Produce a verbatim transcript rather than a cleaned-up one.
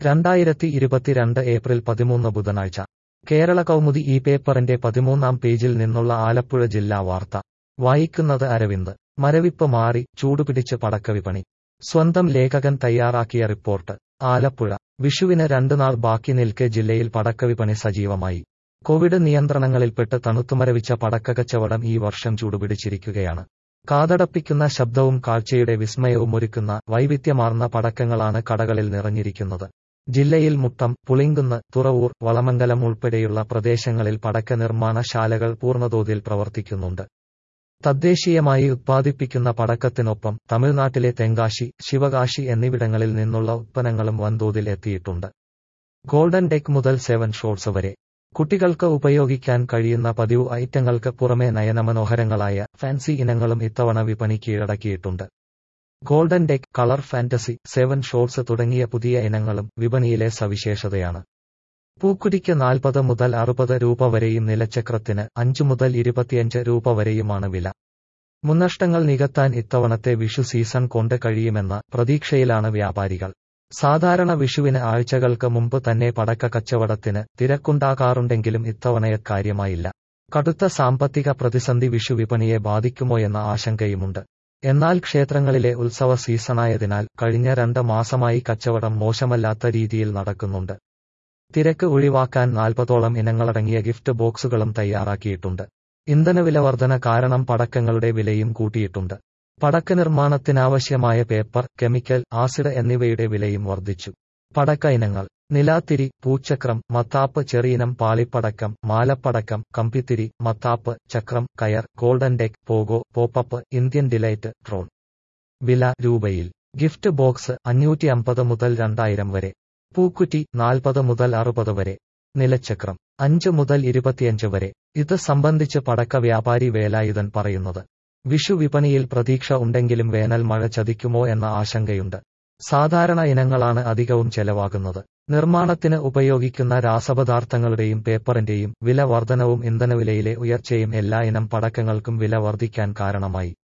രണ്ടായിരത്തി ഇരുപത്തിരണ്ട് ഏപ്രിൽ പതിമൂന്ന് ബുധനാഴ്ച കേരള കൗമുദി ഈ പേപ്പറിന്റെ പതിമൂന്നാം പേജിൽ നിന്നുള്ള ആലപ്പുഴ ജില്ലാ വാർത്ത വായിക്കുന്നത് അരവിന്ദ്. മരവിപ്പ് മാറി, ചൂടുപിടിച്ച് പടക്കവിപണി. സ്വന്തം ലേഖകൻ തയ്യാറാക്കിയ റിപ്പോർട്ട്. ആലപ്പുഴ. വിഷുവിന് രണ്ടുനാൾ ബാക്കി നിൽക്കെ ജില്ലയിൽ പടക്കവിപണി സജീവമായി. കോവിഡ് നിയന്ത്രണങ്ങളിൽപ്പെട്ട് തണുത്തുമരവിച്ച പടക്കക്കച്ചവടം ഈ വർഷം ചൂടുപിടിച്ചിരിക്കുകയാണ്. കാതടപ്പിക്കുന്ന ശബ്ദവും കാഴ്ചയുടെ വിസ്മയവും ഒരുക്കുന്ന വൈവിധ്യമാർന്ന പടക്കങ്ങളാണ് കടകളിൽ നിറഞ്ഞിരിക്കുന്നത്. ജില്ലയിൽ മുട്ടം, പുളിങ്കുന്ന്, തുറവൂർ, വളമംഗലം ഉൾപ്പെടെയുള്ള പ്രദേശങ്ങളിൽ പടക്ക നിർമ്മാണ ശാലകൾ പൂർണ്ണതോതിൽ പ്രവർത്തിക്കുന്നുണ്ട്. തദ്ദേശീയമായി ഉത്പാദിപ്പിക്കുന്ന പടക്കത്തിനൊപ്പം തമിഴ്നാട്ടിലെ തെങ്കാശി, ശിവകാശി എന്നിവിടങ്ങളിൽ നിന്നുള്ള ഉത്പന്നങ്ങളും വൻതോതിൽ എത്തിയിട്ടുണ്ട്. ഗോൾഡൻ ടെക് മുതൽ സെവൻ ഷോട്ട്സ് വരെ കുട്ടികൾക്ക് ഉപയോഗിക്കാൻ കഴിയുന്ന പതിവ് ഐറ്റങ്ങൾക്ക് പുറമെ നയനമനോഹരങ്ങളായ ഫാൻസി ഇനങ്ങളും ഇത്തവണ വിപണി കീഴടക്കിയിട്ടുണ്ട്. Golden tech, colour fantasy, seven shots തുടങ്ങിയ പുതിയ ഇനങ്ങളും വിപണിയിലെ സവിശേഷതയാണ്. പൂക്കുറ്റിക്ക് നാൽപ്പത് മുതൽ അറുപത് രൂപ വരെയും നിലച്ചക്രത്തിന് അഞ്ച് മുതൽ ഇരുപത്തിയഞ്ച് രൂപ വരെയുമാണ് വില. മുന്നഷ്ടങ്ങൾ നികത്താൻ ഇത്തവണത്തെ വിഷു സീസൺ കൊണ്ട് കഴിയുമെന്ന പ്രതീക്ഷയിലാണ് വ്യാപാരികൾ. സാധാരണ വിഷുവിന് ആഴ്ചകൾക്ക് മുമ്പ് തന്നെ പടക്ക കച്ചവടത്തിന് തിരക്കുണ്ടാകാറുണ്ടെങ്കിലും ഇത്തവണയക്കാര്യമായില്ല. കടുത്ത സാമ്പത്തിക പ്രതിസന്ധി വിഷു വിപണിയെ ബാധിക്കുമോയെന്ന ആശങ്കയുമുണ്ട്. എന്നാൽ ക്ഷേത്രങ്ങളിലെ ഉത്സവ സീസണായതിനാൽ കഴിഞ്ഞ രണ്ട് മാസമായി കച്ചവടം മോശമല്ലാത്ത രീതിയിൽ നടക്കുന്നുണ്ട്. തിരക്ക് ഒഴിവാക്കാൻ നാൽപ്പതോളം ഇനങ്ങളടങ്ങിയ ഗിഫ്റ്റ് ബോക്സുകളും തയ്യാറാക്കിയിട്ടുണ്ട്. ഇന്ധനവില വർധന കാരണം പടക്കങ്ങളുടെ വിലയും കൂട്ടിയിട്ടുണ്ട്. പടക്ക നിർമ്മാണത്തിനാവശ്യമായ പേപ്പർ, കെമിക്കൽ, ആസിഡ് എന്നിവയുടെ വിലയും വർദ്ധിച്ചു. പടക്ക ഇനങ്ങൾ: നിലാത്തിരി, പൂച്ചക്രം, മത്താപ്പ്, ചെറിയിനം പാളിപ്പടക്കം, മാലപ്പടക്കം, കമ്പിത്തിരി, മത്താപ്പ്, ചക്രം, കയർ, golden tech, pogo, popup, Indian delight, drone. വില രൂപയിൽ. ഗിഫ്റ്റ് ബോക്സ് അഞ്ഞൂറ്റി അമ്പത് മുതൽ രണ്ടായിരം വരെ. പൂക്കുറ്റി നാൽപ്പത് മുതൽ അറുപത് വരെ. നിലച്ചക്രം അഞ്ച് മുതൽ ഇരുപത്തിയഞ്ച് വരെ. ഇത് സംബന്ധിച്ച് പടക്ക വ്യാപാരി വേലായുധൻ പറയുന്നത്: വിഷു വിപണിയിൽ പ്രതീക്ഷ ഉണ്ടെങ്കിലും വേനൽ മഴ ചതിക്കുമോ എന്ന ആശങ്കയുണ്ട്. സാധാരണ ഇനങ്ങളാണ് അധികവും ചെലവാകുന്നത്. നിർമ്മാണത്തിന് ഉപയോഗിക്കുന്ന രാസപദാർത്ഥങ്ങളുടെയും പേപ്പറിന്റെയും വില വർധനവും ഇന്ധനവിലയിലെ ഉയർച്ചയും എല്ലാ ഇനം പടക്കങ്ങൾക്കും വില വർദ്ധിക്കാൻ കാരണമായി.